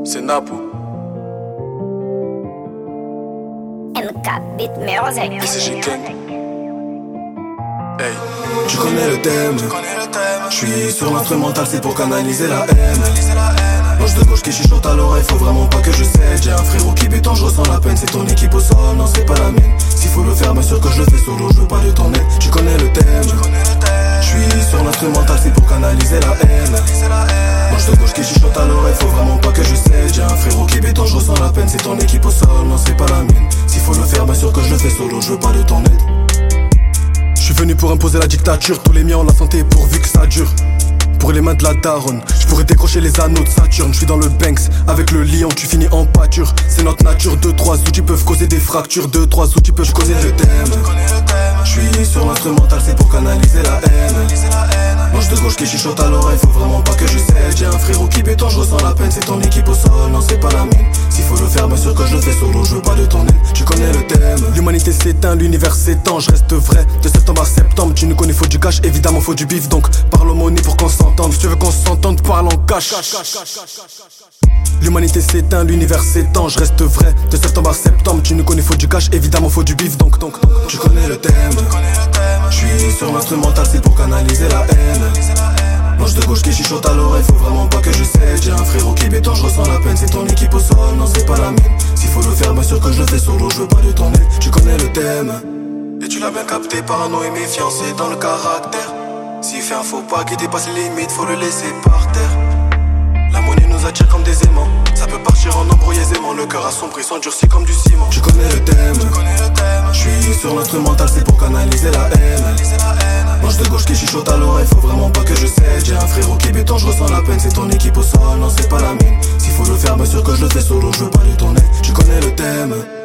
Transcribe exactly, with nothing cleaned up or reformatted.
C'est Napo. M K Beat Music. Et c'est G Gang. Hey. Tu connais le thème, je suis sur l'instrumental, c'est pour canaliser la haine. Manche de gauche qui chuchote à l'oreille, faut vraiment pas que je cède. J'ai un frérot qui béton, je ressens la peine, c'est ton équipe au sol, non c'est pas la mienne. S'il faut le faire, bien sûr que je le fais solo, je veux pas de ton aide. Tu connais le thème, je suis sur l'instrumental, c'est pour canaliser la haine. Manche de gauche qui chuchote à l'oreille, faut vraiment pas que je cède. J'ai un frérot qui béton, je ressens la peine, c'est ton équipe au sol, non c'est pas la mienne. S'il faut le faire, bien sûr que je le fais solo, je veux pas de ton aide. Je suis venu pour imposer la dictature, tous les miens ont la santé pourvu que ça dure. Pour les mains de la daronne, je pourrais décrocher les anneaux de Saturne. Je suis dans le Banks, avec le lion, tu finis en pâture. C'est notre nature, deux trois outils peuvent causer des fractures. Deux trois outils peuvent causer le thème. Je suis sur l'instrumental, c'est pour canaliser la haine. Manche de gauche qui chuchote à l'oreille, faut vraiment pas que je cède. J'ai un frérot qui béton, je ressens la peine, c'est ton équipe au sol, non c'est pas la mienne. S'il faut le faire, bien sûr que je le fais solo, je veux pas de ton aide. Tu connais le thème. L'humanité s'éteint, l'univers s'étend, je reste vrai. De septembre à septembre, tu nous connais, faut du cash, évidemment faut du bif. Donc parle aux monnaies pour qu'on s'entende. Si tu veux qu'on s'entende, parle en cash. L'humanité s'éteint, l'univers s'étend, je reste vrai. De septembre à septembre, tu nous connais, faut du cash, évidemment faut du bif. Donc, donc, tu connais le thème. Je suis sur l'instrumental, c'est pour canaliser la haine. Manche de gauche qui chuchote à l'oreille, faut vraiment pas que je cède. J'ai un frérot qui béton, je ressens la peine, c'est ton équipe au sol, non c'est pas la mienne. S'il faut le faire, bien sûr que je le fais solo, je veux pas de ton aide. Tu connais le thème. Et tu l'as bien capté, parano et méfiance, c'est dans le caractère. S'il fait un faux pas qui dépasse les limites, faut le laisser par terre. La monnaie nous attire comme des aimants, ça peut partir en embrouille aisément. Le cœur assombri s'endurcit comme du ciment. Tu connais le thème, je suis sur l'instrumental, c'est pour canaliser la haine. Manche de gauche qui chuchote à l'oreille, faut vraiment pas que je cède. J'ai un frérot qui béton, je ressens la peine, c'est ton équipe au sol, non c'est pas la mienne. S'il faut le faire, bien sûr que je le fais solo, je veux pas de ton aide. Tu connais le thème.